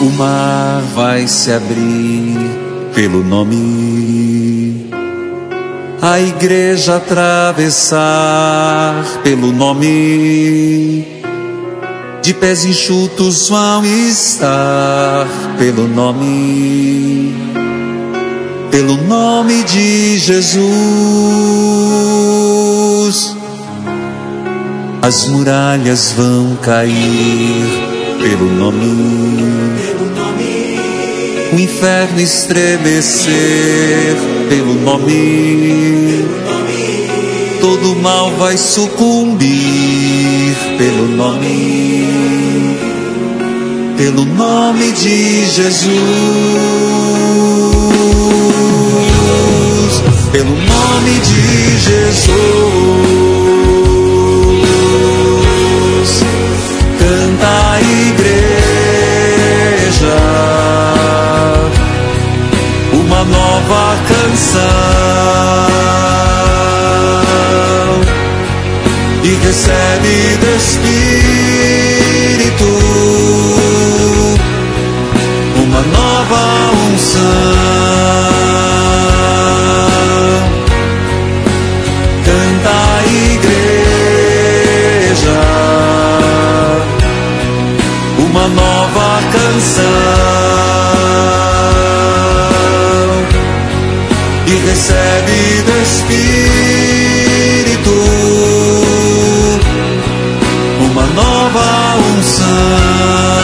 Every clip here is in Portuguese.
O mar vai se abrir pelo nome, a igreja atravessar pelo nome, de pés enxutos vão estar pelo nome de Jesus. As muralhas vão cair pelo nome, o inferno estremecer pelo nome, todo mal vai sucumbir pelo nome de Jesus. Pelo nome de Jesus, canta a igreja uma nova canção e recebe do Espírito uma nova unção. Canta a igreja uma nova canção e recebe do Espírito uma nova unção.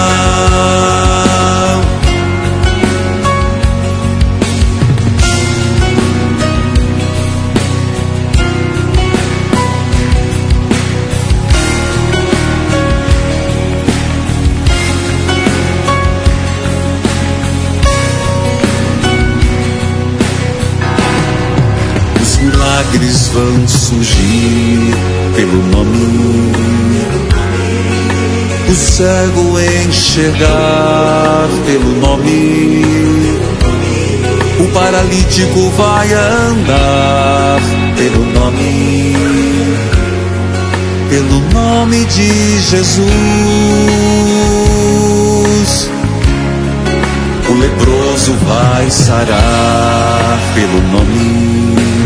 Milagres vão surgir pelo nome, o cego enxergar pelo nome, o paralítico vai andar pelo nome de Jesus. O leproso vai sarar pelo nome,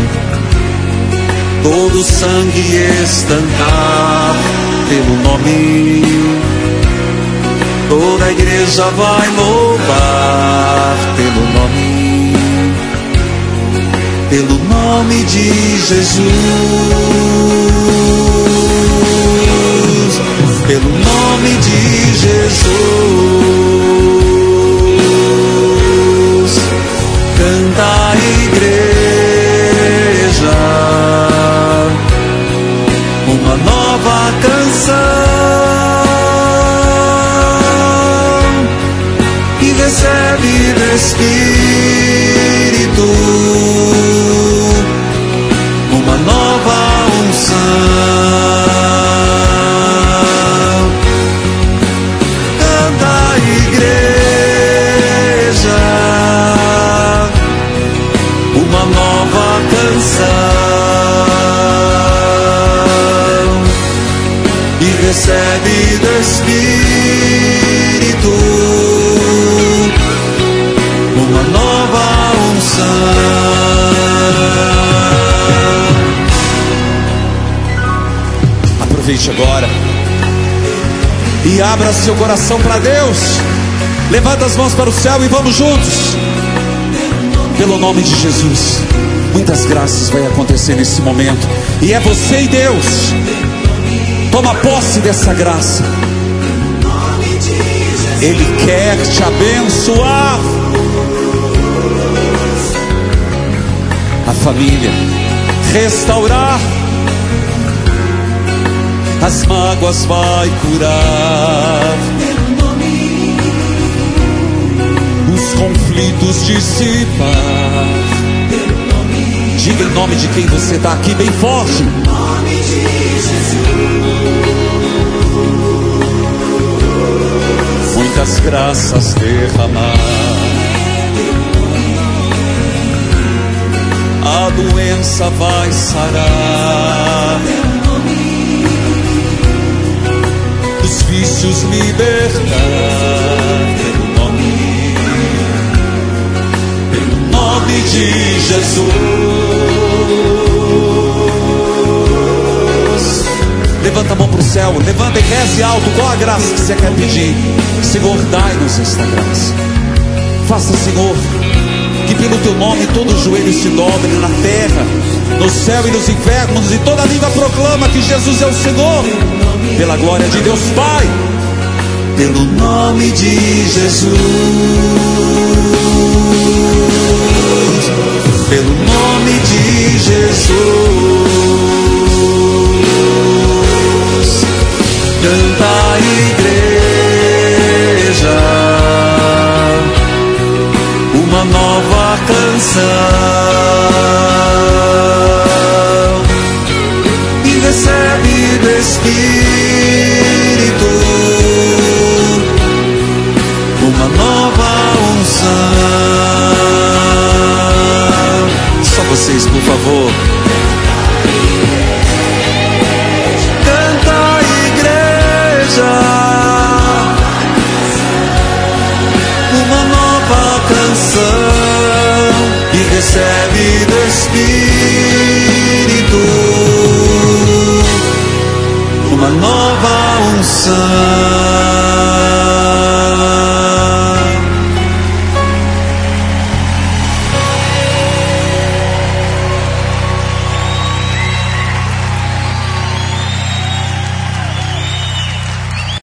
todo sangue estancar pelo nome, toda a igreja vai louvar pelo nome de Jesus. Pelo nome de Jesus, canta a igreja uma nova canção e recebe do Espírito uma nova unção. Canta a igreja uma nova canção e recebe do Espírito uma nova unção. Aproveite agora e abra seu coração para Deus. Levanta as mãos para o céu e vamos juntos. Pelo nome de Jesus, muitas graças vai acontecer nesse momento, e é você e Deus. Toma posse dessa graça. Ele quer te abençoar. A família, restaurar. As mágoas vai curar. Os conflitos dissipar. Diga em nome de quem você está aqui bem forte. Em nome de Jesus. Muitas graças derramar. A doença vai sarar. Os vícios libertar. nome de Jesus. Levanta a mão para o céu, levanta e reze alto. Qual a graça que você quer pedir? Senhor, dai-nos esta graça. Faça, Senhor, que pelo teu nome todo joelho se dobre na terra, no céu e nos infernos, e toda língua proclama que Jesus é o Senhor, pela glória de Deus Pai, pelo nome de Jesus, pelo nome de Jesus. Canta a igreja uma nova canção e recebe do Espírito uma nova unção. Só vocês, por favor. Uma nova canção e recebe do Espírito uma nova unção.